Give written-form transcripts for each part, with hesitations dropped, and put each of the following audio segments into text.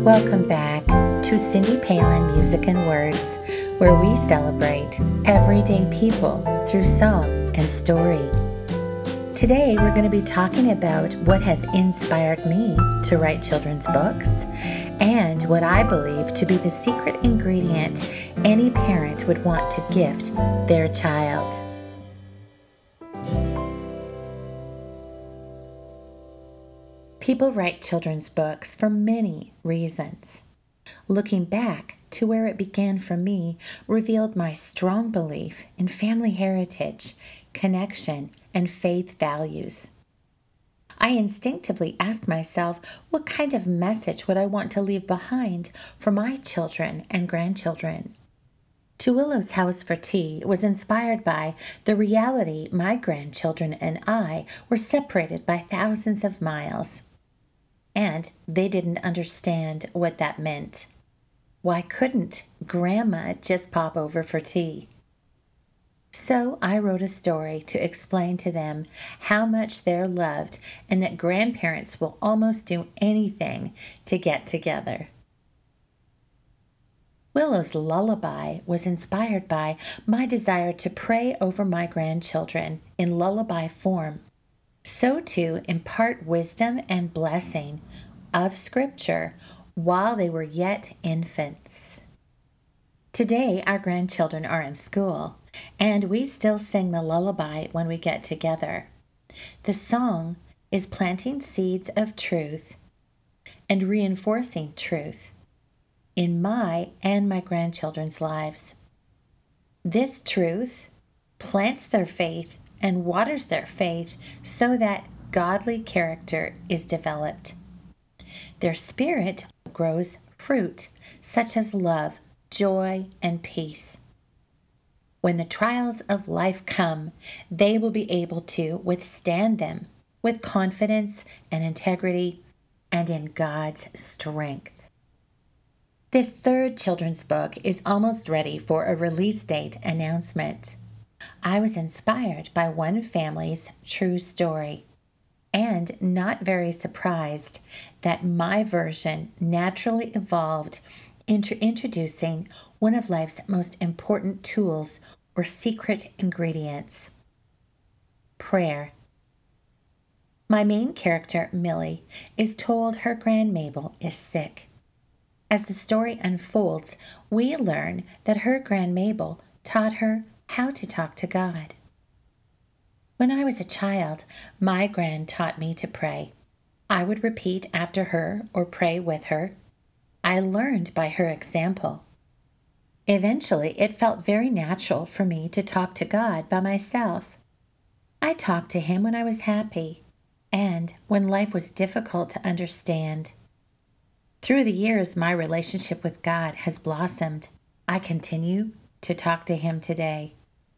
Welcome back to Cindy Palin Music and Words, where we celebrate everyday people through song and story. Today, we're going to be talking about what has inspired me to write children's books and what I believe to be the secret ingredient any parent would want to gift their child. People write children's books for many reasons. Looking back to where it began for me revealed my strong belief in family heritage, connection, and faith values. I instinctively asked myself, what kind of message would I want to leave behind for my children and grandchildren? To Willow's House for Tea was inspired by the reality my grandchildren and I were separated by thousands of miles. And they didn't understand what that meant. Why couldn't Grandma just pop over for tea? So I wrote a story to explain to them how much they're loved and that grandparents will almost do anything to get together. Willow's Lullaby was inspired by my desire to pray over my grandchildren in lullaby form, so to impart wisdom and blessing of Scripture while they were yet infants. Today, our grandchildren are in school, and we still sing the lullaby when we get together. The song is planting seeds of truth and reinforcing truth in my and my grandchildren's lives. This truth plants their faith and waters their faith so that godly character is developed. Their spirit grows fruit, such as love, joy, and peace. When the trials of life come, they will be able to withstand them with confidence and integrity and in God's strength. This third children's book is almost ready for a release date announcement. I was inspired by one family's true story and not very surprised that my version naturally evolved into introducing one of life's most important tools or secret ingredients: prayer. My main character, Millie, is told her Grand Mabel is sick. As the story unfolds, we learn that her Grand Mabel taught her how to talk to God. When I was a child, my Gran taught me to pray. I would repeat after her or pray with her. I learned by her example. Eventually, it felt very natural for me to talk to God by myself. I talked to Him when I was happy and when life was difficult to understand. Through the years, my relationship with God has blossomed. I continue to talk to Him today.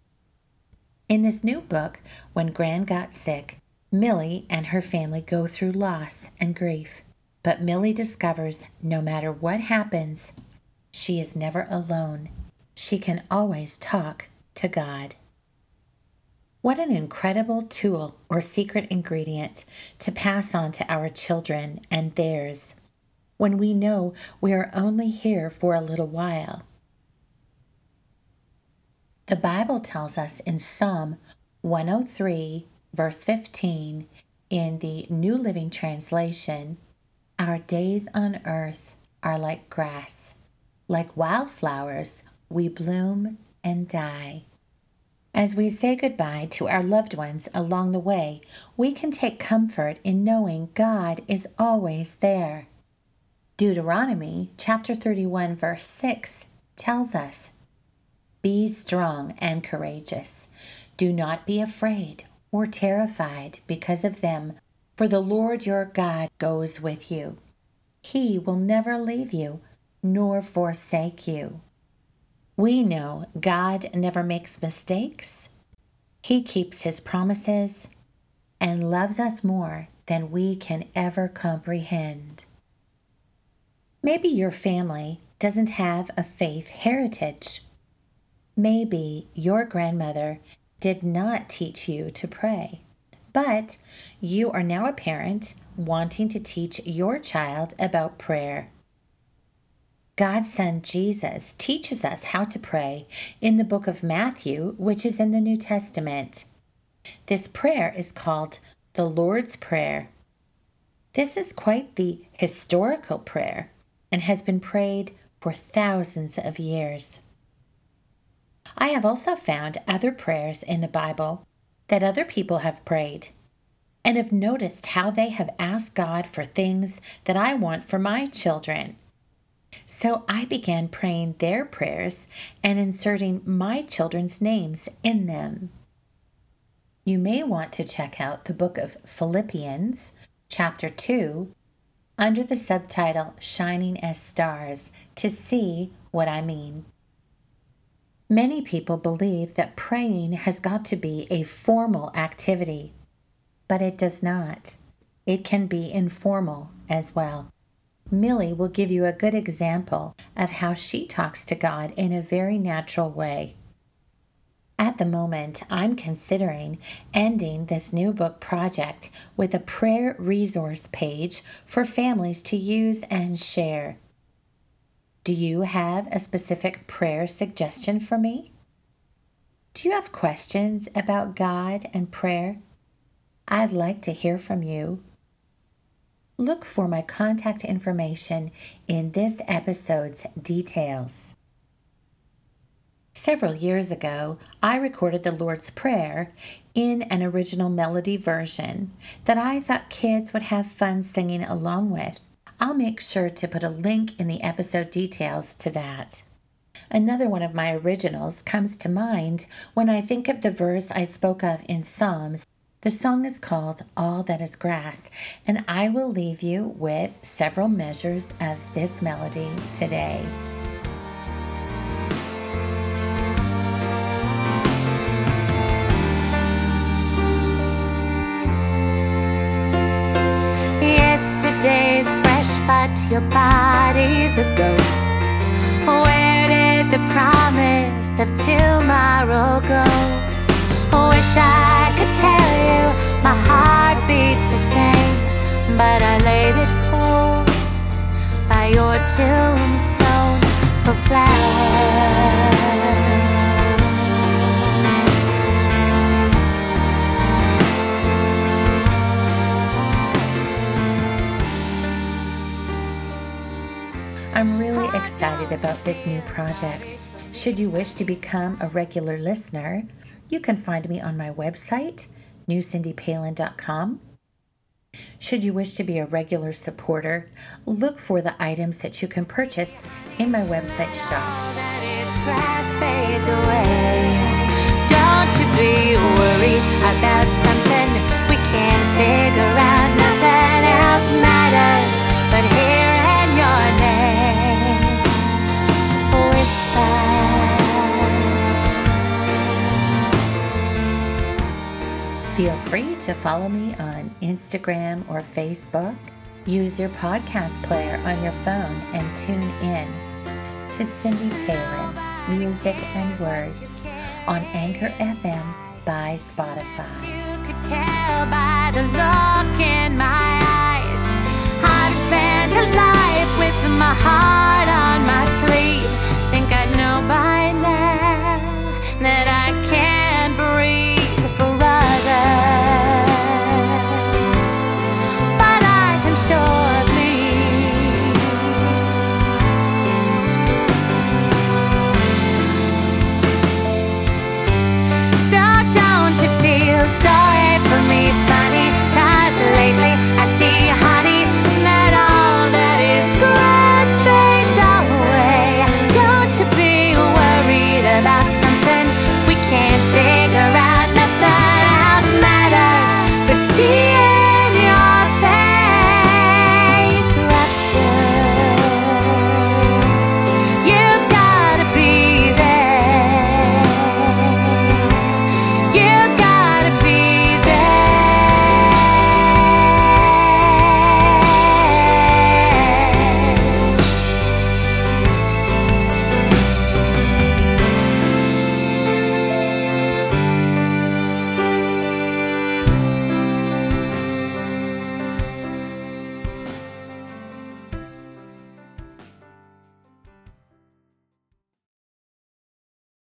In this new book, when Gran got sick, Millie and her family go through loss and grief. But Millie discovers no matter what happens, she is never alone. She can always talk to God. What an incredible tool or secret ingredient to pass on to our children and theirs when we know we are only here for a little while. The Bible tells us in Psalm 103, verse 15, in the New Living Translation, "Our days on earth are like grass. Like wildflowers, we bloom and die." As we say goodbye to our loved ones along the way, we can take comfort in knowing God is always there. Deuteronomy chapter 31, verse 6 tells us, "Be strong and courageous. Do not be afraid or terrified because of them, for the Lord your God goes with you. He will never leave you nor forsake you." We know God never makes mistakes. He keeps His promises and loves us more than we can ever comprehend. Maybe your family doesn't have a faith heritage. Maybe your grandmother did not teach you to pray, but you are now a parent wanting to teach your child about prayer. God's Son Jesus teaches us how to pray in the book of Matthew, which is in the New Testament. This prayer is called the Lord's Prayer. This is quite the historical prayer and has been prayed for thousands of years. I have also found other prayers in the Bible that other people have prayed and have noticed how they have asked God for things that I want for my children. So I began praying their prayers and inserting my children's names in them. You may want to check out the book of Philippians, chapter 2, under the subtitle Shining as Stars to see what I mean. Many people believe that praying has got to be a formal activity, but it does not. It can be informal as well. Millie will give you a good example of how she talks to God in a very natural way. At the moment, I'm considering ending this new book project with a prayer resource page for families to use and share. Do you have a specific prayer suggestion for me? Do you have questions about God and prayer? I'd like to hear from you. Look for my contact information in this episode's details. Several years ago, I recorded the Lord's Prayer in an original melody version that I thought kids would have fun singing along with. I'll make sure to put a link in the episode details to that. Another one of my originals comes to mind when I think of the verse I spoke of in Psalms. The song is called All That Is Grass, and I will leave you with several measures of this melody today. Yesterday's fresh, but your body's a ghost. Where did the promise of tomorrow go? Wish I could tell you my heart beats the same, but I laid it cold by your tombstone for flowers. I'm really excited about this new project. Should you wish to become a regular listener, you can find me on my website, newcindypalin.com. Should you wish to be a regular supporter, look for the items that you can purchase in my website shop. All that is grass fades away. Don't you be worried about something we can't figure out. Nothing else matters but hearing your name whisper. Feel free to follow me on Instagram or Facebook. Use your podcast player on your phone and tune in to Cindy Palin, Music and Words on Anchor FM by Spotify. You could tell by the look in my eyes. I've spent a life with my heart on my sleeve. Think I know by now that I